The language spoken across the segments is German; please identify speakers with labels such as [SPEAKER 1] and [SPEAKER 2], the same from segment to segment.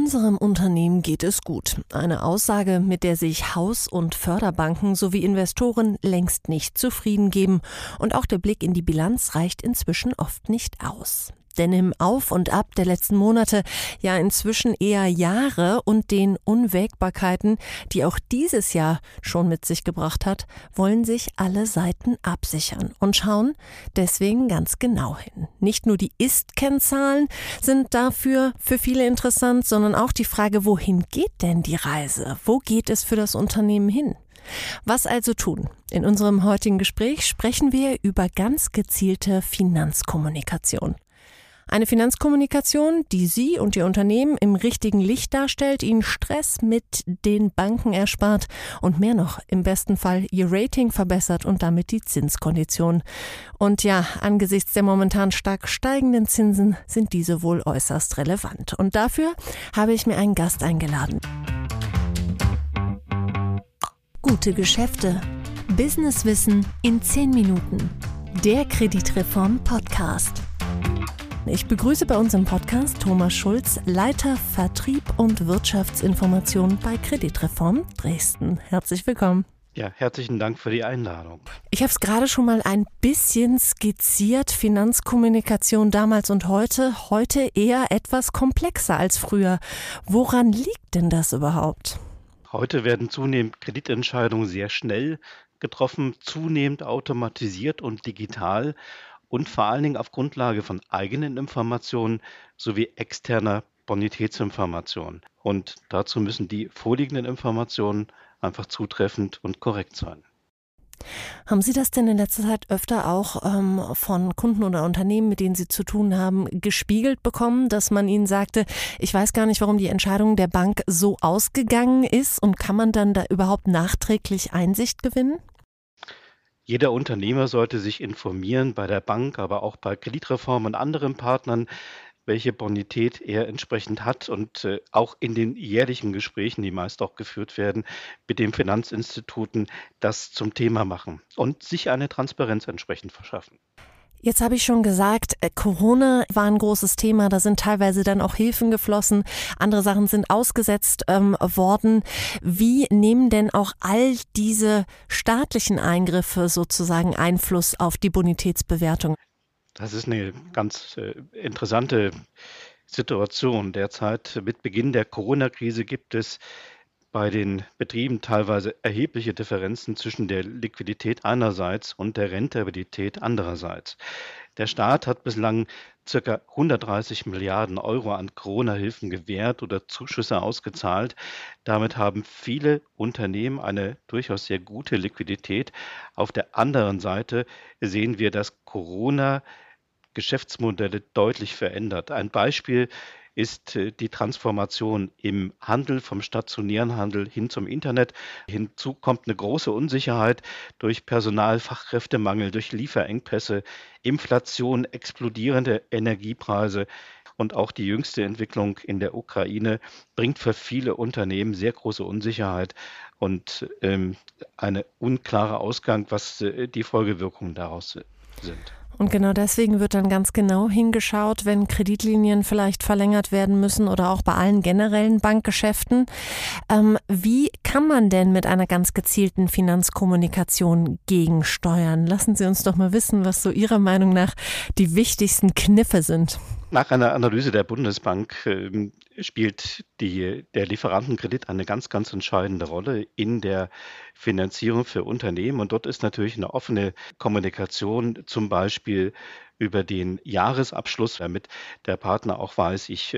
[SPEAKER 1] Unserem Unternehmen geht es gut. Eine Aussage, mit der sich Haus- und Förderbanken sowie Investoren längst nicht zufrieden geben. Und auch der Blick in die Bilanz reicht inzwischen oft nicht aus. Denn im Auf und Ab der letzten Monate, ja inzwischen eher Jahre und den Unwägbarkeiten, die auch dieses Jahr schon mit sich gebracht hat, wollen sich alle Seiten absichern und schauen deswegen ganz genau hin. Nicht nur die Ist-Kennzahlen sind dafür für viele interessant, sondern auch die Frage, wohin geht denn die Reise? Wo geht es für das Unternehmen hin? Was also tun? In unserem heutigen Gespräch sprechen wir über ganz gezielte Finanzkommunikation. Eine Finanzkommunikation, die Sie und Ihr Unternehmen im richtigen Licht darstellt, Ihnen Stress mit den Banken erspart und mehr noch, im besten Fall Ihr Rating verbessert und damit die Zinskonditionen. Und ja, angesichts der momentan stark steigenden Zinsen sind diese wohl äußerst relevant. Und dafür habe ich mir einen Gast eingeladen. Gute Geschäfte. Businesswissen in 10 Minuten. Der Kreditreform-Podcast. Ich begrüße bei uns im Podcast Thomas Schulz, Leiter Vertrieb und Wirtschaftsinformation bei Kreditreform Dresden. Herzlich willkommen.
[SPEAKER 2] Ja, herzlichen Dank für die Einladung.
[SPEAKER 1] Ich habe es gerade schon mal ein bisschen skizziert, Finanzkommunikation damals und heute. Heute eher etwas komplexer als früher. Woran liegt denn das überhaupt?
[SPEAKER 2] Heute werden zunehmend Kreditentscheidungen sehr schnell getroffen, zunehmend automatisiert und digital. Und vor allen Dingen auf Grundlage von eigenen Informationen sowie externer Bonitätsinformationen. Und dazu müssen die vorliegenden Informationen einfach zutreffend und korrekt sein.
[SPEAKER 1] Haben Sie das denn in letzter Zeit öfter auch von Kunden oder Unternehmen, mit denen Sie zu tun haben, gespiegelt bekommen, dass man ihnen sagte, ich weiß gar nicht, warum die Entscheidung der Bank so ausgegangen ist, und kann man dann da überhaupt nachträglich Einsicht gewinnen?
[SPEAKER 2] Jeder Unternehmer sollte sich informieren bei der Bank, aber auch bei Kreditreform und anderen Partnern, welche Bonität er entsprechend hat, und auch in den jährlichen Gesprächen, die meist auch geführt werden, mit den Finanzinstituten das zum Thema machen und sich eine Transparenz entsprechend verschaffen.
[SPEAKER 1] Jetzt habe ich schon gesagt, Corona war ein großes Thema, da sind teilweise dann auch Hilfen geflossen, andere Sachen sind ausgesetzt worden. Wie nehmen denn auch all diese staatlichen Eingriffe sozusagen Einfluss auf die Bonitätsbewertung?
[SPEAKER 2] Das ist eine ganz interessante Situation derzeit. Mit Beginn der Corona-Krise gibt es bei den Betrieben teilweise erhebliche Differenzen zwischen der Liquidität einerseits und der Rentabilität andererseits. Der Staat hat bislang ca. 130 Milliarden Euro an Corona-Hilfen gewährt oder Zuschüsse ausgezahlt. Damit haben viele Unternehmen eine durchaus sehr gute Liquidität. Auf der anderen Seite sehen wir, dass Corona Geschäftsmodelle deutlich verändert. Ein Beispiel ist die Transformation im Handel, vom stationären Handel hin zum Internet. Hinzu kommt eine große Unsicherheit durch Personalfachkräftemangel, durch Lieferengpässe, Inflation, explodierende Energiepreise. Und auch die jüngste Entwicklung in der Ukraine bringt für viele Unternehmen sehr große Unsicherheit und eine unklare Ausgang, was die Folgewirkungen daraus sind.
[SPEAKER 1] Und genau deswegen wird dann ganz genau hingeschaut, wenn Kreditlinien vielleicht verlängert werden müssen oder auch bei allen generellen Bankgeschäften. Wie kann man denn mit einer ganz gezielten Finanzkommunikation gegensteuern? Lassen Sie uns doch mal wissen, was so Ihrer Meinung nach die wichtigsten Kniffe sind.
[SPEAKER 2] Nach einer Analyse der Bundesbank spielt der Lieferantenkredit eine ganz, ganz entscheidende Rolle in der Finanzierung für Unternehmen. Und dort ist natürlich eine offene Kommunikation, zum Beispiel über den Jahresabschluss, damit der Partner auch weiß, ich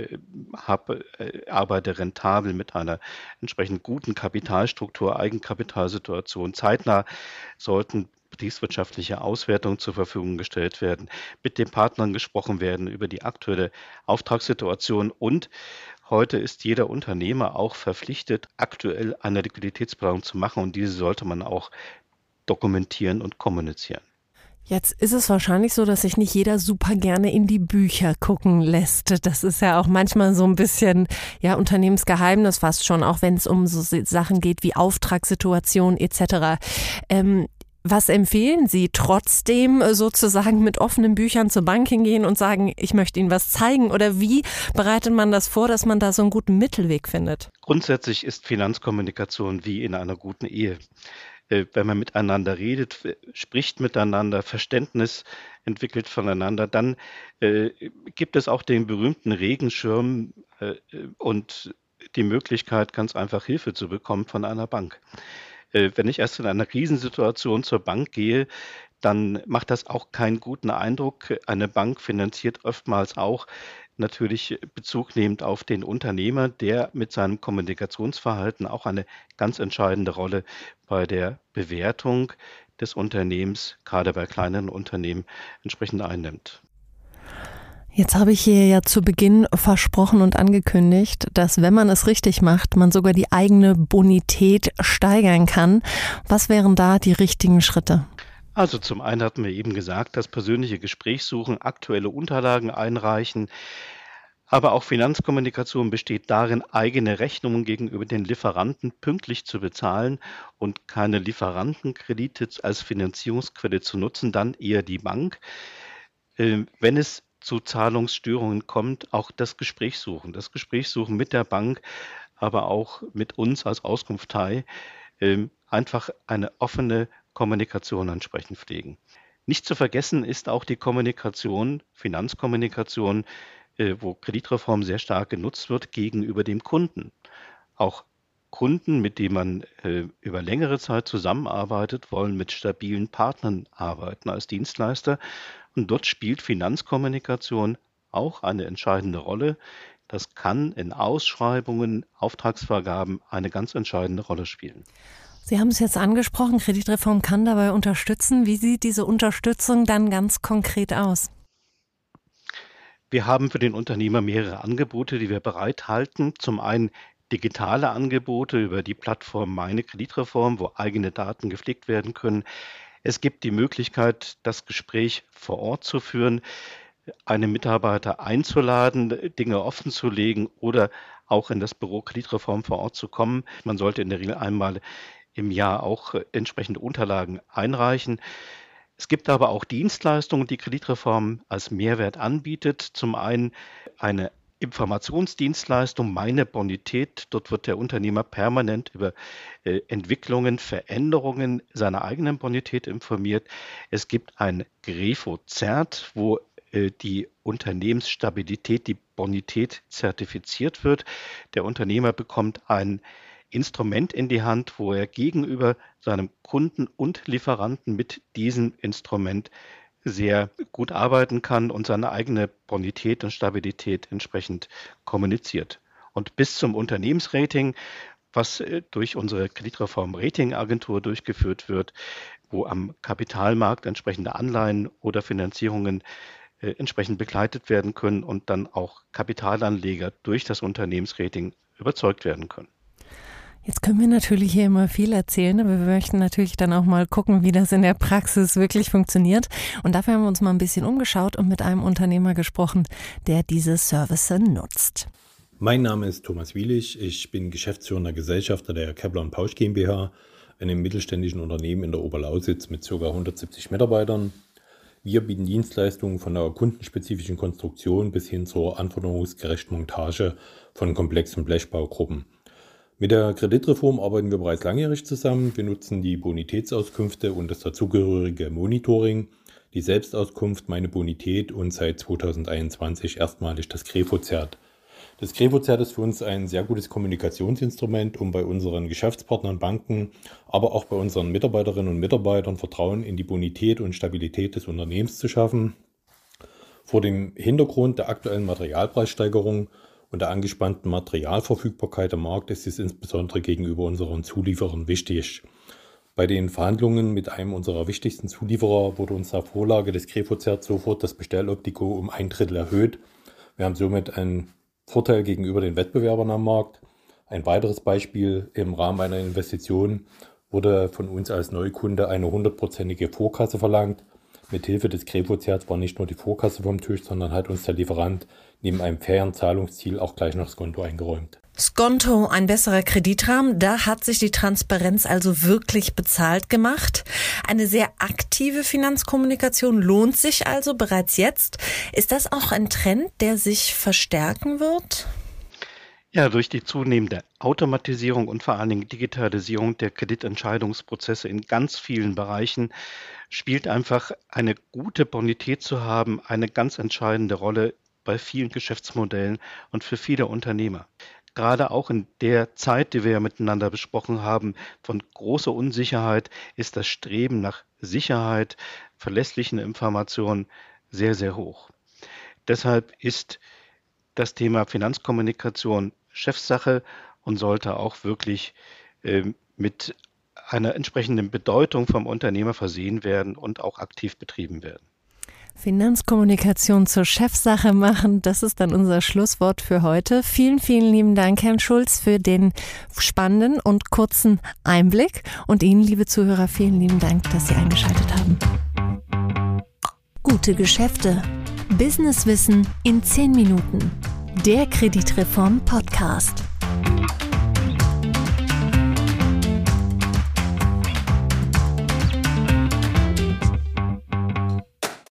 [SPEAKER 2] arbeite rentabel mit einer entsprechend guten Kapitalstruktur, Eigenkapitalsituation. Zeitnah sollten betriebswirtschaftliche Auswertungen zur Verfügung gestellt werden, mit den Partnern gesprochen werden über die aktuelle Auftragssituation, und heute ist jeder Unternehmer auch verpflichtet, aktuell eine Liquiditätsplanung zu machen, und diese sollte man auch dokumentieren und kommunizieren.
[SPEAKER 1] Jetzt ist es wahrscheinlich so, dass sich nicht jeder super gerne in die Bücher gucken lässt. Das ist ja auch manchmal so ein bisschen Unternehmensgeheimnis fast schon, auch wenn es um so Sachen geht wie Auftragssituation etc. Was empfehlen Sie? Trotzdem sozusagen mit offenen Büchern zur Bank hingehen und sagen, ich möchte Ihnen was zeigen? Oder wie bereitet man das vor, dass man da so einen guten Mittelweg findet?
[SPEAKER 2] Grundsätzlich ist Finanzkommunikation wie in einer guten Ehe. Wenn man miteinander redet, spricht miteinander, Verständnis entwickelt voneinander, dann gibt es auch den berühmten Regenschirm und die Möglichkeit, ganz einfach Hilfe zu bekommen von einer Bank. Wenn ich erst in einer Krisensituation zur Bank gehe, dann macht das auch keinen guten Eindruck. Eine Bank finanziert oftmals auch natürlich Bezug nehmend auf den Unternehmer, der mit seinem Kommunikationsverhalten auch eine ganz entscheidende Rolle bei der Bewertung des Unternehmens, gerade bei kleineren Unternehmen, entsprechend einnimmt.
[SPEAKER 1] Jetzt habe ich hier ja zu Beginn versprochen und angekündigt, dass wenn man es richtig macht, man sogar die eigene Bonität steigern kann. Was wären da die richtigen Schritte?
[SPEAKER 2] Also zum einen hatten wir eben gesagt, das persönliche Gespräch suchen, aktuelle Unterlagen einreichen, aber auch Finanzkommunikation besteht darin, eigene Rechnungen gegenüber den Lieferanten pünktlich zu bezahlen und keine Lieferantenkredite als Finanzierungsquelle zu nutzen, dann eher die Bank. Wenn es zu Zahlungsstörungen kommt, auch das Gespräch suchen. Das Gespräch suchen mit der Bank, aber auch mit uns als Auskunftei. Einfach eine offene Kommunikation entsprechend pflegen. Nicht zu vergessen ist auch die Kommunikation, Finanzkommunikation, wo Kreditreform sehr stark genutzt wird gegenüber dem Kunden. Auch Kunden, mit denen man über längere Zeit zusammenarbeitet, wollen mit stabilen Partnern arbeiten als Dienstleister. Und dort spielt Finanzkommunikation auch eine entscheidende Rolle. Das kann in Ausschreibungen, Auftragsvergaben eine ganz entscheidende Rolle spielen.
[SPEAKER 1] Sie haben es jetzt angesprochen, Kreditreform kann dabei unterstützen. Wie sieht diese Unterstützung dann ganz konkret aus?
[SPEAKER 2] Wir haben für den Unternehmer mehrere Angebote, die wir bereithalten. Zum einen digitale Angebote über die Plattform Meine Kreditreform, wo eigene Daten gepflegt werden können. Es gibt die Möglichkeit, das Gespräch vor Ort zu führen, einen Mitarbeiter einzuladen, Dinge offenzulegen oder auch in das Büro Kreditreform vor Ort zu kommen. Man sollte in der Regel einmal im Jahr auch entsprechende Unterlagen einreichen. Es gibt aber auch Dienstleistungen, die Kreditreform als Mehrwert anbietet. Zum einen eine Informationsdienstleistung, meine Bonität. Dort wird der Unternehmer permanent über Entwicklungen, Veränderungen seiner eigenen Bonität informiert. Es gibt ein Grefo-Zert, wo die Unternehmensstabilität, die Bonität zertifiziert wird. Der Unternehmer bekommt ein Instrument in die Hand, wo er gegenüber seinem Kunden und Lieferanten mit diesem Instrument sehr gut arbeiten kann und seine eigene Bonität und Stabilität entsprechend kommuniziert. Und bis zum Unternehmensrating, was durch unsere Kreditreform-Rating-Agentur durchgeführt wird, wo am Kapitalmarkt entsprechende Anleihen oder Finanzierungen entsprechend begleitet werden können und dann auch Kapitalanleger durch das Unternehmensrating überzeugt werden können.
[SPEAKER 1] Jetzt können wir natürlich hier immer viel erzählen, aber wir möchten natürlich dann auch mal gucken, wie das in der Praxis wirklich funktioniert. Und dafür haben wir uns mal ein bisschen umgeschaut und mit einem Unternehmer gesprochen, der diese Service nutzt.
[SPEAKER 3] Mein Name ist Thomas Wielich. Ich bin geschäftsführender Gesellschafter der Kepler & Pausch GmbH, einem mittelständischen Unternehmen in der Oberlausitz mit ca. 170 Mitarbeitern. Wir bieten Dienstleistungen von der kundenspezifischen Konstruktion bis hin zur anforderungsgerechten Montage von komplexen Blechbaugruppen. Mit der Kreditreform arbeiten wir bereits langjährig zusammen. Wir nutzen die Bonitätsauskünfte und das dazugehörige Monitoring, die Selbstauskunft Meine Bonität und seit 2021 erstmalig das Grefo-Zert. Das Grefo-Zert ist für uns ein sehr gutes Kommunikationsinstrument, um bei unseren Geschäftspartnern, Banken, aber auch bei unseren Mitarbeiterinnen und Mitarbeitern Vertrauen in die Bonität und Stabilität des Unternehmens zu schaffen. Vor dem Hintergrund der aktuellen Materialpreissteigerung und der angespannten Materialverfügbarkeit am Markt ist es insbesondere gegenüber unseren Zulieferern wichtig. Bei den Verhandlungen mit einem unserer wichtigsten Zulieferer wurde uns nach Vorlage des Grefo-Zert sofort das Bestelloptiko um 1/3 erhöht. Wir haben somit einen Vorteil gegenüber den Wettbewerbern am Markt. Ein weiteres Beispiel: Im Rahmen einer Investition wurde von uns als Neukunde eine 100%ige Vorkasse verlangt. Mithilfe des Grefo-Zerts war nicht nur die Vorkasse vom Tisch, sondern hat uns der Lieferant neben einem fairen Zahlungsziel auch gleich noch das Konto eingeräumt.
[SPEAKER 1] Skonto, ein besserer Kreditrahmen, da hat sich die Transparenz also wirklich bezahlt gemacht. Eine sehr aktive Finanzkommunikation lohnt sich also bereits jetzt. Ist das auch ein Trend, der sich verstärken wird?
[SPEAKER 2] Ja, durch die zunehmende Automatisierung und vor allen Dingen Digitalisierung der Kreditentscheidungsprozesse in ganz vielen Bereichen spielt einfach eine gute Bonität zu haben eine ganz entscheidende Rolle bei vielen Geschäftsmodellen und für viele Unternehmer. Gerade auch in der Zeit, die wir ja miteinander besprochen haben, von großer Unsicherheit ist das Streben nach Sicherheit, verlässlichen Informationen sehr, sehr hoch. Deshalb ist das Thema Finanzkommunikation Chefsache und sollte auch wirklich mit einer entsprechenden Bedeutung vom Unternehmer versehen werden und auch aktiv betrieben werden.
[SPEAKER 1] Finanzkommunikation zur Chefsache machen, das ist dann unser Schlusswort für heute. Vielen, vielen lieben Dank, Herrn Schulz, für den spannenden und kurzen Einblick. Und Ihnen, liebe Zuhörer, vielen lieben Dank, dass Sie eingeschaltet haben. Gute Geschäfte. Businesswissen in 10 Minuten. Der Kreditreform-Podcast.